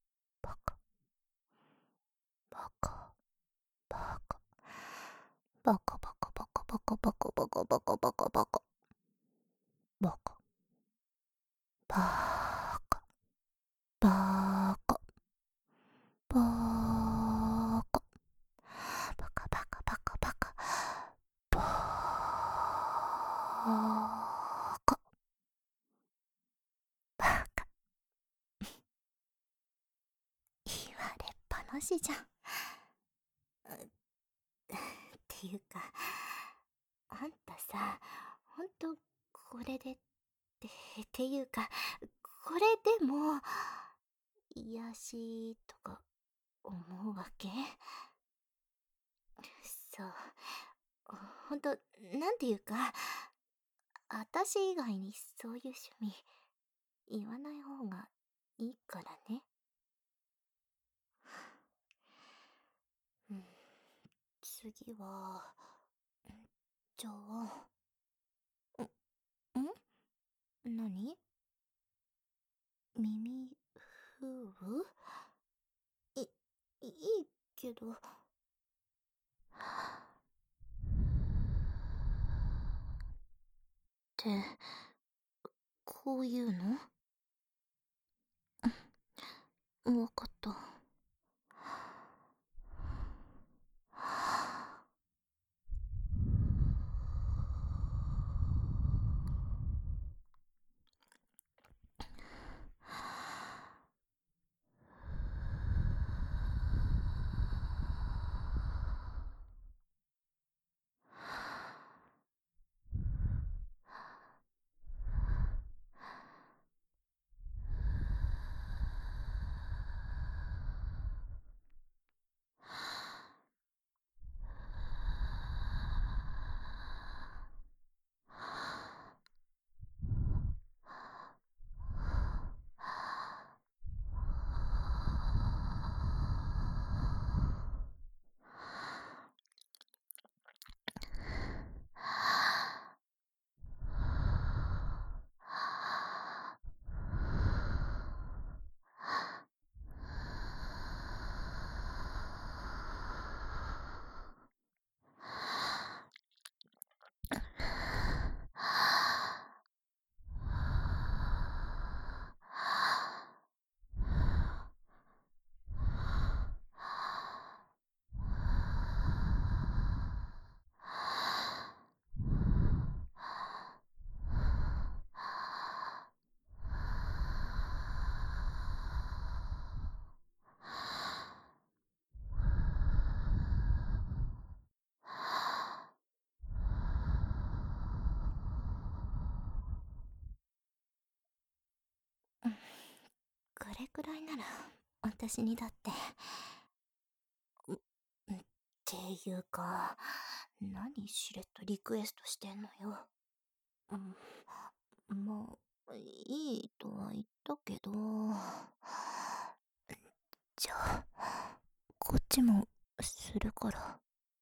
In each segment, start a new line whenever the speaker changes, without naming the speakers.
バカ、バカ、バカ、バカバカバカバカバカバカバカバカバカ、バカ、バカ、バカ、バカ、バカバカバカバカ、バカ、バカ。言われっぱなしじゃん。っていうか、あんたさ、ほんと、これでっていうか、これでも、癒しとか思うわけ？そう。ほんと、なんていうか、あたし以外にそういう趣味、言わない方がいいからね。うん、次は、じゃあ、何？耳ふう？い、いいけど。って、こういうの？わかった。 れくらいなら私にだって。っていうか、何しれっとリクエストしてんのよ。うん、まあ、いいとは言ったけど。じゃあ、こっちもするから。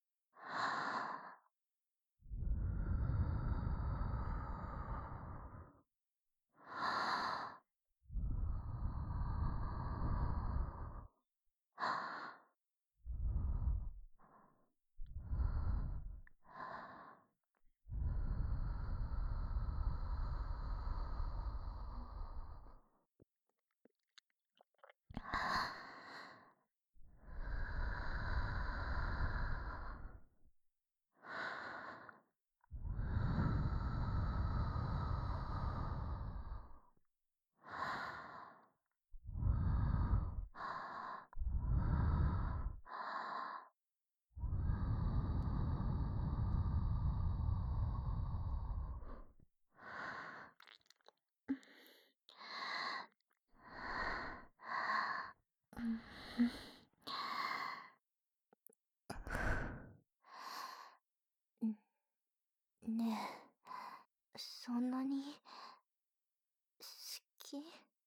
ねえ、そんなに好き？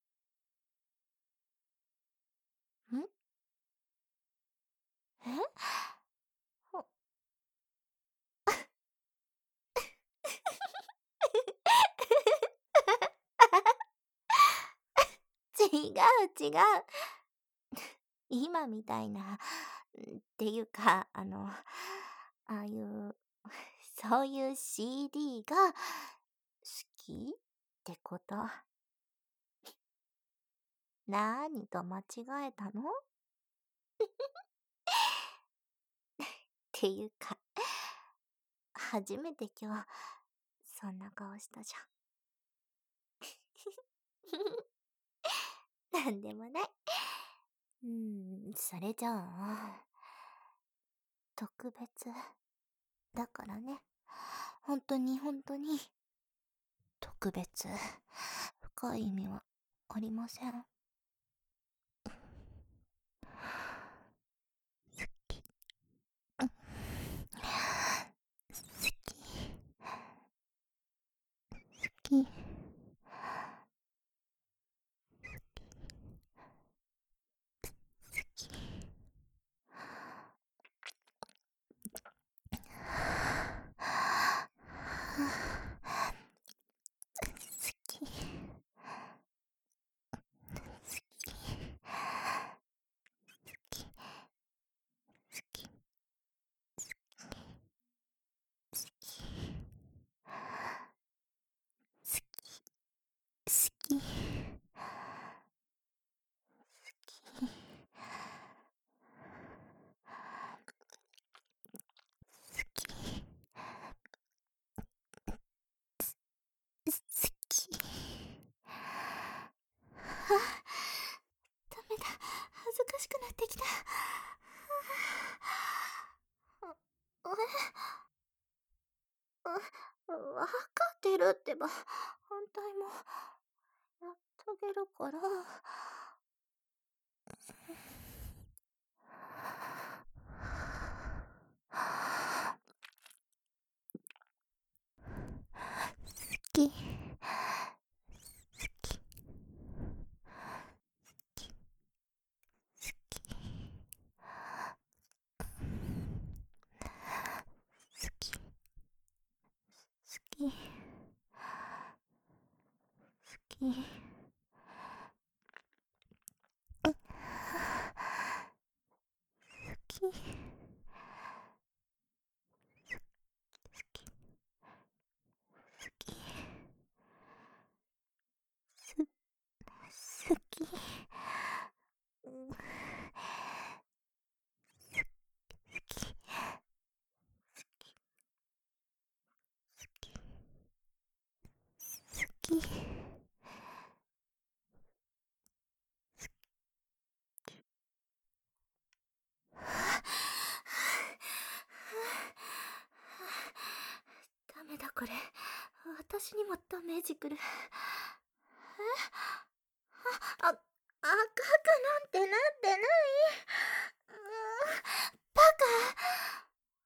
ん？え？ほ違う違う。今みたいな、っていうか、ああいう、そういう CD が好きってこと。なーにと間違えたの？っていうか、初めて今日、そんな顔したじゃん。なんでもない。それじゃあ、特別だからね。本当に本当に、特別、深い意味はありません。好き。好き。好き。好き。好き。好き。好き。ダメだ。恥ずかしくなってきた。わかってるってば。反対もやってあげるから。好き。好き。好き。好き。好き。好き。ダメだこれ。私にもダメージくる。あ、 赤くなんてなってない。バカ。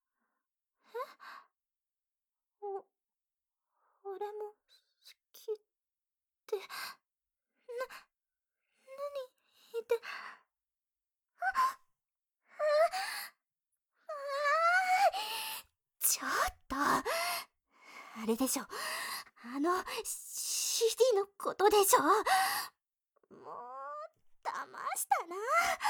お、俺も好きって、何言って、ちょっと、あれでしょ。CD のことでしょ。もう、騙したな。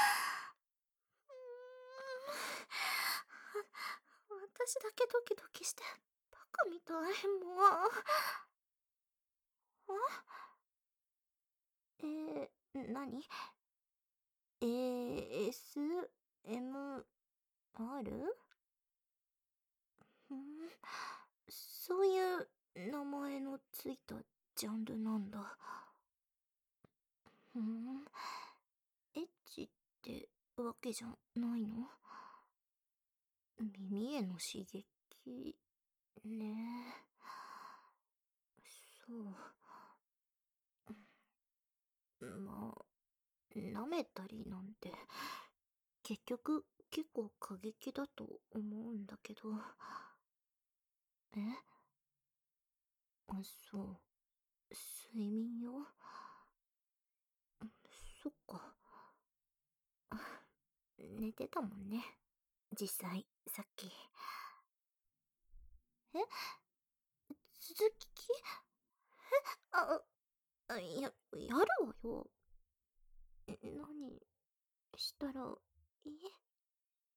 私だけドキドキして、バカみたい、もう。何？ ASMR？ そういう名前のついたジャンルなんだ。エッチってわけじゃないの？耳への刺激ね。そう。まあ、舐めたりなんて、結局結構過激だと思うんだけど。え？あ、そう。睡眠よ。そっか。寝てたもんね。実際、さっき。え？続き？あ、やるわよ。何したらいい？